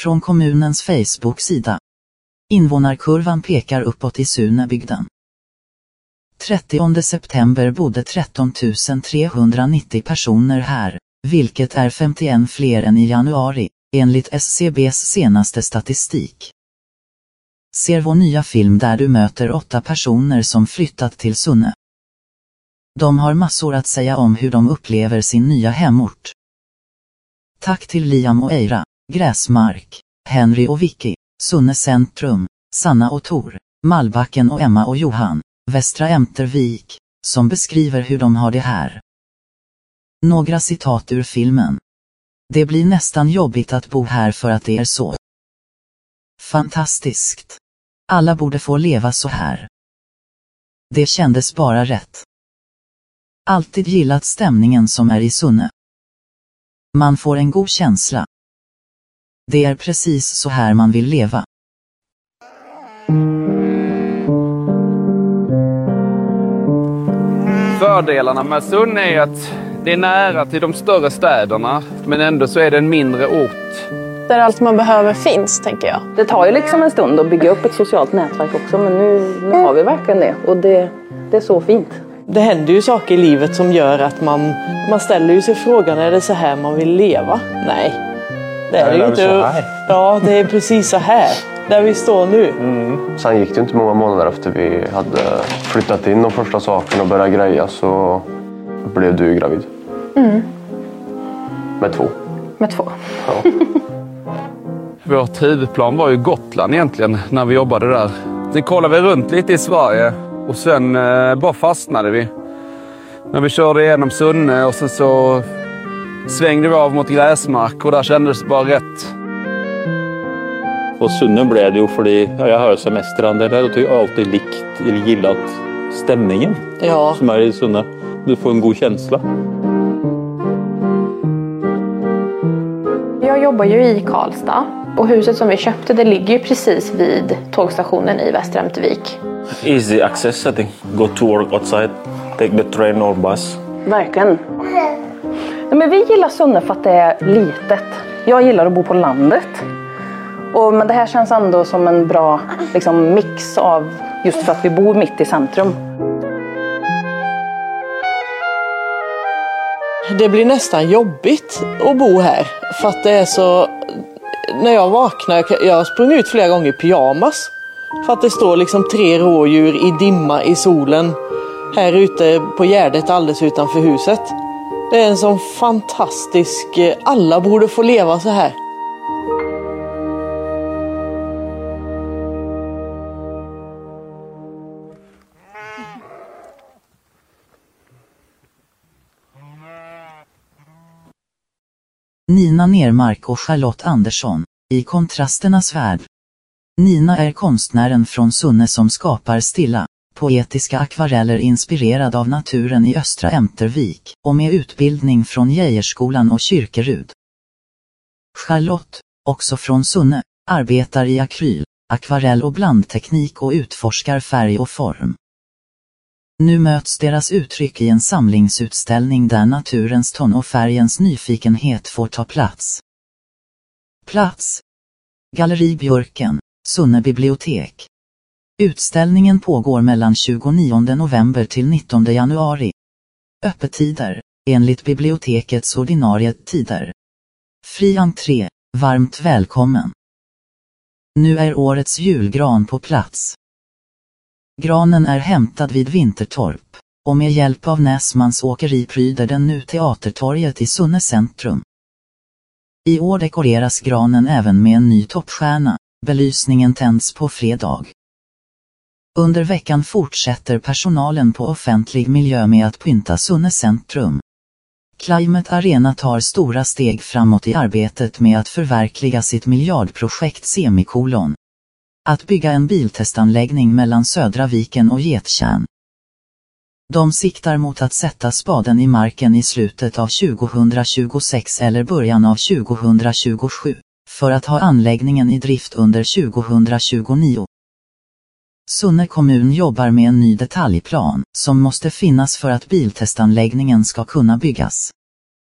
Från kommunens Facebook-sida. Invånarkurvan pekar uppåt i Sunebygden. 30 september bodde 13 390 personer här, vilket är 51 fler än i januari, enligt SCBs senaste statistik. Ser vår nya film där du möter 8 personer som flyttat till Sunne. De har massor att säga om hur de upplever sin nya hemort. Tack till Liam och Eira, Gräsmark, Henry och Vicky, Sunne centrum, Sanna och Tor, Malbacken och Emma och Johan, Västra Ämtervik, som beskriver hur de har det här. Några citat ur filmen. Det blir nästan jobbigt att bo här för att det är så fantastiskt. Alla borde få leva så här. Det kändes bara rätt. Alltid gillat stämningen som är i Sunne. Man får en god känsla. Det är precis så här man vill leva. Fördelarna med Sunne är att det är nära till de större städerna, men ändå så är det en mindre ort. Där allt man behöver finns, tänker jag. Det tar ju liksom en stund att bygga upp ett socialt nätverk också, men nu har vi verkligen det. Och det är så fint. Det händer ju saker i livet som gör att man ställer ju sig frågan, är det så här man vill leva? Nej, det är det ju inte. Ja, det är precis så här, där vi står nu. Sen gick det inte många månader efter vi hade flyttat in de första sakerna och börjat greja, så blev du gravid. Med 2. Med 2. Ja. Vårt huvudplan var ju Gotland egentligen när vi jobbade där. Sen kollade vi runt lite i Sverige och sen bara fastnade vi. När vi körde igenom Sunne och sen så svängde vi av mot Gräsmark och där kändes det bara rätt. Och Sunne blev det ju för jag har semestrande där och jag har alltid gillat stämningen som är i Sunne. Du får en god känsla. Jag jobbar ju i Karlstad och huset som vi köpte, det ligger ju precis vid tågstationen i Västra Ämtervik. Easy access, I think. Go to work outside, take the train or bus. Verkligen. Nej, men vi gillar Sunne för att det är litet. Jag gillar att bo på landet. Men det här känns ändå som en bra mix av just för att vi bor mitt i centrum. Det blir nästan jobbigt att bo här. För att det är så... När jag vaknar, jag har sprungit ut flera gånger i pyjamas. För att det står 3 rådjur i dimma i solen. Här ute på Gärdet alldeles utanför huset. Det är en sån fantastisk... Alla borde få leva så här. Nina Nermark och Charlotte Andersson, i kontrasternas värld. Nina är konstnären från Sunne som skapar stilla, poetiska akvareller inspirerad av naturen i Östra Ämtervik och med utbildning från Geijerskolan och Kyrkerud. Charlotte, också från Sunne, arbetar i akryl, akvarell och blandteknik och utforskar färg och form. Nu möts deras uttryck i en samlingsutställning där naturens ton och färgens nyfikenhet får ta plats. Plats: Galleri Björken, Sunne bibliotek. Utställningen pågår mellan 29 november till 19 januari. Öppettider, enligt bibliotekets ordinarie tider. Fri entré, varmt välkommen. Nu är årets julgran på plats. Granen är hämtad vid Vintertorp, och med hjälp av Näsmans åkeri pryder den nu Teatertorget i Sunne centrum. I år dekoreras granen även med en ny toppstjärna, belysningen tänds på fredag. Under veckan fortsätter personalen på offentlig miljö med att pynta Sunne centrum. Climate Arena tar stora steg framåt i arbetet med att förverkliga sitt miljardprojekt semikolon. Att bygga en biltestanläggning mellan Södra Viken och Gettjärn. De siktar mot att sätta spaden i marken i slutet av 2026 eller början av 2027, för att ha anläggningen i drift under 2029. Sunne kommun jobbar med en ny detaljplan, som måste finnas för att biltestanläggningen ska kunna byggas.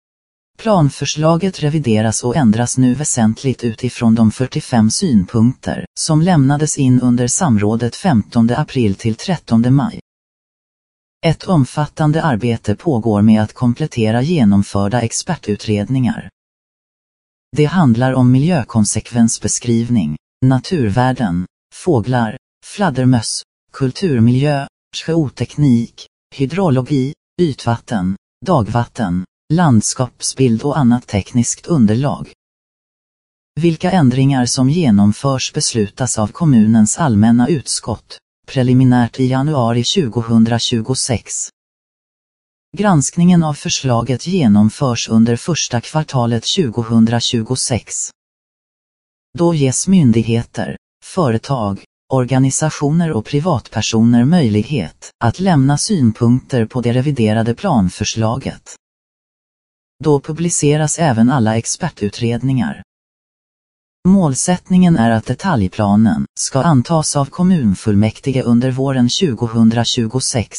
Planförslaget revideras och ändras nu väsentligt utifrån de 45 synpunkter som lämnades in under samrådet 15 april till 13 maj. Ett omfattande arbete pågår med att komplettera genomförda expertutredningar. Det handlar om miljökonsekvensbeskrivning, naturvärden, fåglar, fladdermöss, kulturmiljö, geoteknik, hydrologi, ytvatten, dagvatten, landskapsbild och annat tekniskt underlag. Vilka ändringar som genomförs beslutas av kommunens allmänna utskott, preliminärt i januari 2026. Granskningen av förslaget genomförs under första kvartalet 2026. Då ges myndigheter, företag, organisationer och privatpersoner möjlighet att lämna synpunkter på det reviderade planförslaget. Då publiceras även alla expertutredningar. Målsättningen är att detaljplanen ska antas av kommunfullmäktige under våren 2026.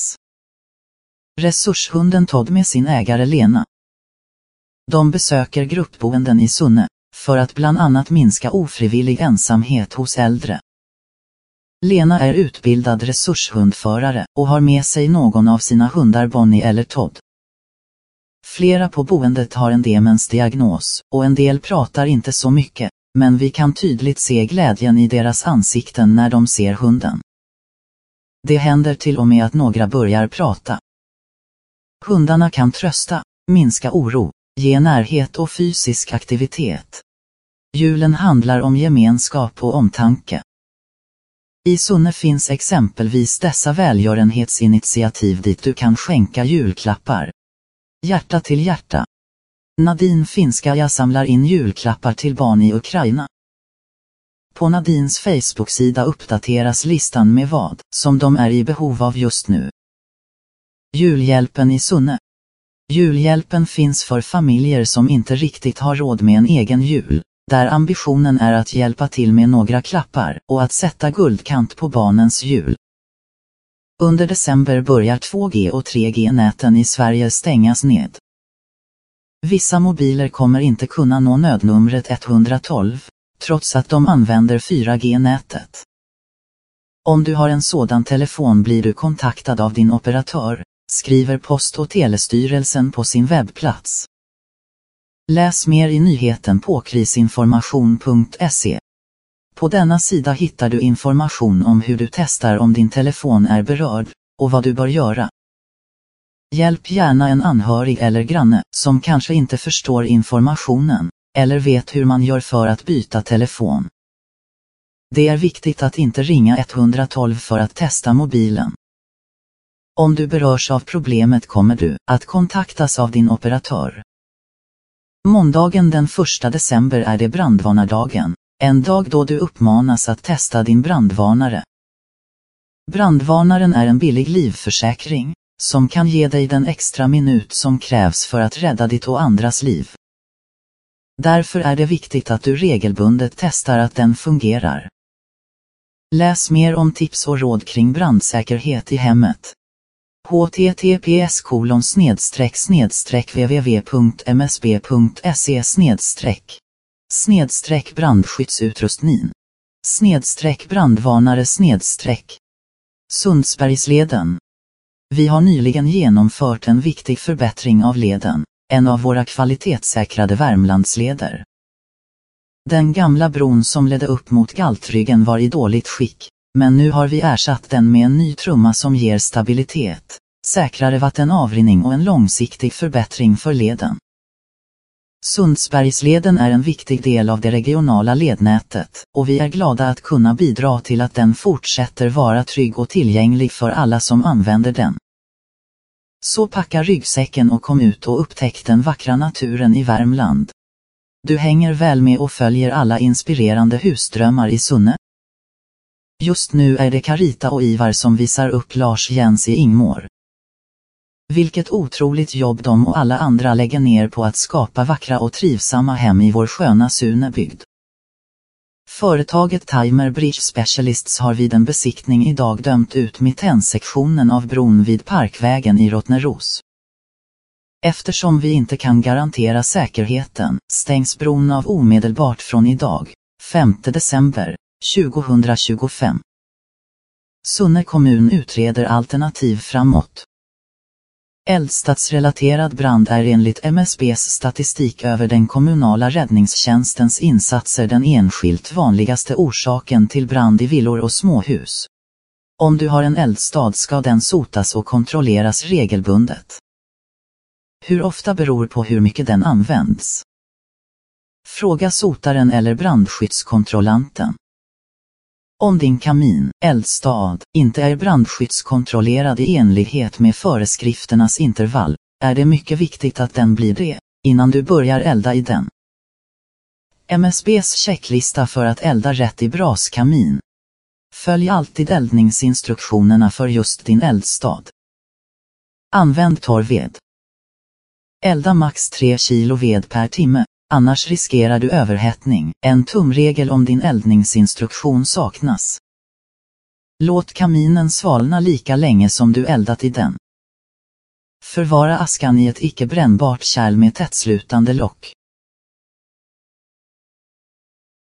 Resurshunden Todd med sin ägare Lena. De besöker gruppboenden i Sunne för att bland annat minska ofrivillig ensamhet hos äldre. Lena är utbildad resurshundförare och har med sig någon av sina hundar Bonnie eller Todd. Flera på boendet har en demensdiagnos och en del pratar inte så mycket, men vi kan tydligt se glädjen i deras ansikten när de ser hunden. Det händer till och med att några börjar prata. Hundarna kan trösta, minska oro, ge närhet och fysisk aktivitet. Julen handlar om gemenskap och omtanke. I Sunne finns exempelvis dessa välgörenhetsinitiativ dit du kan skänka julklappar. Hjärta till hjärta. Nadine Finskaja samlar in julklappar till barn i Ukraina. På Nadines Facebook-sida uppdateras listan med vad som de är i behov av just nu. Julhjälpen i Sunne. Julhjälpen finns för familjer som inte riktigt har råd med en egen jul, där ambitionen är att hjälpa till med några klappar och att sätta guldkant på barnens jul. Under december börjar 2G och 3G-näten i Sverige stängas ned. Vissa mobiler kommer inte kunna nå nödnumret 112, trots att de använder 4G-nätet. Om du har en sådan telefon blir du kontaktad av din operatör, skriver Post- och telestyrelsen på sin webbplats. Läs mer i nyheten på krisinformation.se. På denna sida hittar du information om hur du testar om din telefon är berörd, och vad du bör göra. Hjälp gärna en anhörig eller granne som kanske inte förstår informationen, eller vet hur man gör för att byta telefon. Det är viktigt att inte ringa 112 för att testa mobilen. Om du berörs av problemet kommer du att kontaktas av din operatör. Måndagen den 1 december är det brandvarnardagen, en dag då du uppmanas att testa din brandvarnare. Brandvarnaren är en billig livförsäkring, som kan ge dig den extra minut som krävs för att rädda ditt och andras liv. Därför är det viktigt att du regelbundet testar att den fungerar. Läs mer om tips och råd kring brandsäkerhet i hemmet. https://www.msb.se/ brandskyddsutrustning /brandvarnare/ Sundsbergsleden. Vi har nyligen genomfört en viktig förbättring av leden, en av våra kvalitetssäkrade Värmlandsleder. Den gamla bron som ledde upp mot Galtryggen var i dåligt skick, men nu har vi ersatt den med en ny trumma som ger stabilitet, säkrare vattenavrinning och en långsiktig förbättring för leden. Sundsbergsleden är en viktig del av det regionala lednätet, och vi är glada att kunna bidra till att den fortsätter vara trygg och tillgänglig för alla som använder den. Så packa ryggsäcken och kom ut och upptäck den vackra naturen i Värmland. Du hänger väl med och följer alla inspirerande husdrömmar i Sunne? Just nu är det Carita och Ivar som visar upp Lars Jens i Ingmår. Vilket otroligt jobb de och alla andra lägger ner på att skapa vackra och trivsamma hem i vår sköna Sunebygd. Företaget Timer Bridge Specialists har vid en besiktning idag dömt ut mittenssektionen av bron vid Parkvägen i Rottneros. Eftersom vi inte kan garantera säkerheten stängs bron av omedelbart från idag, 5 december 2025. Sunne kommun utreder alternativ framåt. Eldstadsrelaterad brand är enligt MSBs statistik över den kommunala räddningstjänstens insatser den enskilt vanligaste orsaken till brand i villor och småhus. Om du har en eldstad ska den sotas och kontrolleras regelbundet. Hur ofta beror på hur mycket den används. Fråga sotaren eller brandskyddskontrollanten. Om din kamin, eldstad, inte är brandskyddskontrollerad i enlighet med föreskrifternas intervall, är det mycket viktigt att den blir det, innan du börjar elda i den. MSBs checklista för att elda rätt i braskamin. Följ alltid eldningsinstruktionerna för just din eldstad. Använd torrved. Elda max 3 kilo ved per timme, annars riskerar du överhettning. En tumregel om din eldningsinstruktion saknas. Låt kaminen svalna lika länge som du eldat i den. Förvara askan i ett icke brännbart kärl med tättslutande lock.